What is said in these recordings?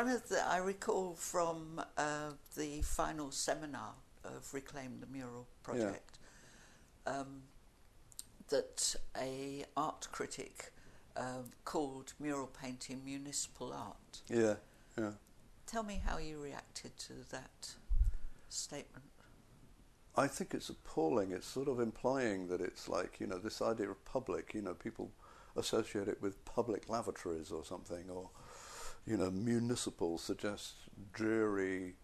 one of the I recall from the final seminar of Reclaim the Mural project that a art critic called mural painting municipal art. Yeah, yeah. Tell me how you reacted to that statement. I think it's appalling. It's sort of implying that it's like, you know, this idea of public, you know, people associate it with public lavatories or something, or, you know, municipal suggests dreary,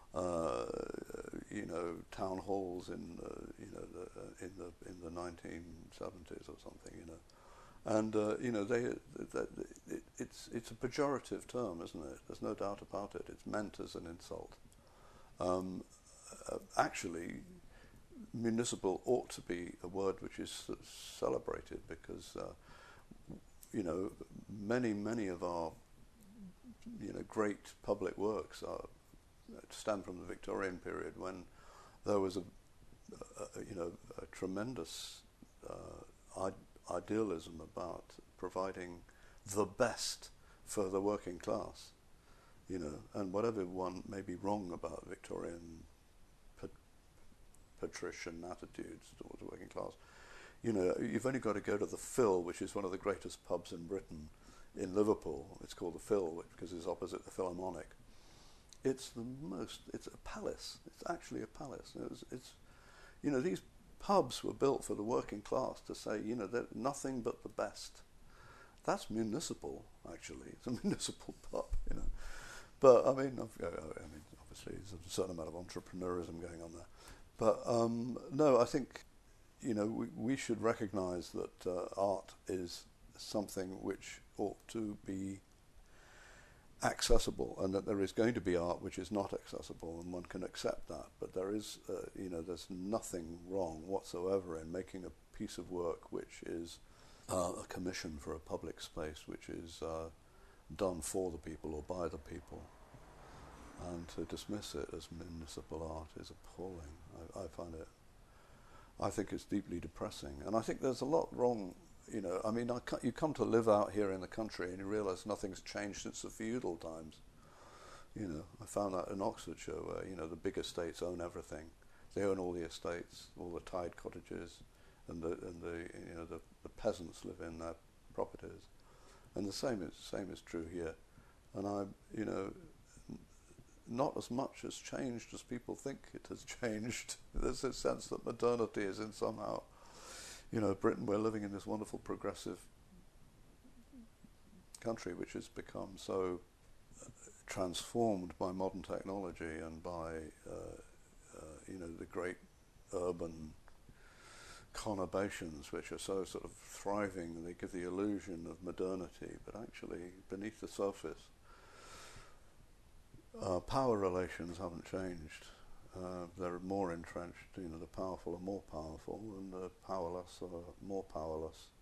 you know, town halls in, you know, in the 1970s or something, you know. And, you know, it's a pejorative term, isn't it? There's no doubt about it. It's meant as an insult. Actually, municipal ought to be a word which is celebrated because, you know, many of our, you know, great public works stem from the Victorian period, when there was you know, a tremendous idealism about providing the best for the working class, you know, and whatever one may be wrong about Victorian patrician attitudes towards the working class, you know, you've only got to go to the Phil, which is one of the greatest pubs in Britain, in Liverpool. It's called the Phil because it's opposite the Philharmonic. It's a palace. It's actually a palace. It's you know, these pubs were built for the working class to say, you know, they're nothing but the best. That's municipal, actually. It's a municipal pub, you know. But I mean, obviously, there's a certain amount of entrepreneurism going on there. But no, I think, you know, we should recognise that art is something which ought to be accessible, and that there is going to be art which is not accessible, and one can accept that. But there is, you know, there's nothing wrong whatsoever in making a piece of work which is a commission for a public space, which is done for the people or by the people. And to dismiss it as municipal art is appalling. I think it's deeply depressing. And I think there's a lot wrong, you know. I mean, you come to live out here in the country and you realise nothing's changed since the feudal times. You know, I found that in Oxfordshire, where, you know, the big estates own everything. They own all the estates, all the tied cottages, and the you know, the peasants live in their properties. And the same is true here. And you know, not as much has changed as people think it has changed. There's a sense that modernity is in somehow, you know, Britain, we're living in this wonderful progressive country which has become so transformed by modern technology and by, you know, the great urban conurbations which are so sort of thriving, and they give the illusion of modernity, but actually beneath the surface, power relations haven't changed. They're more entrenched. You know, the powerful are more powerful, and the powerless are more powerless.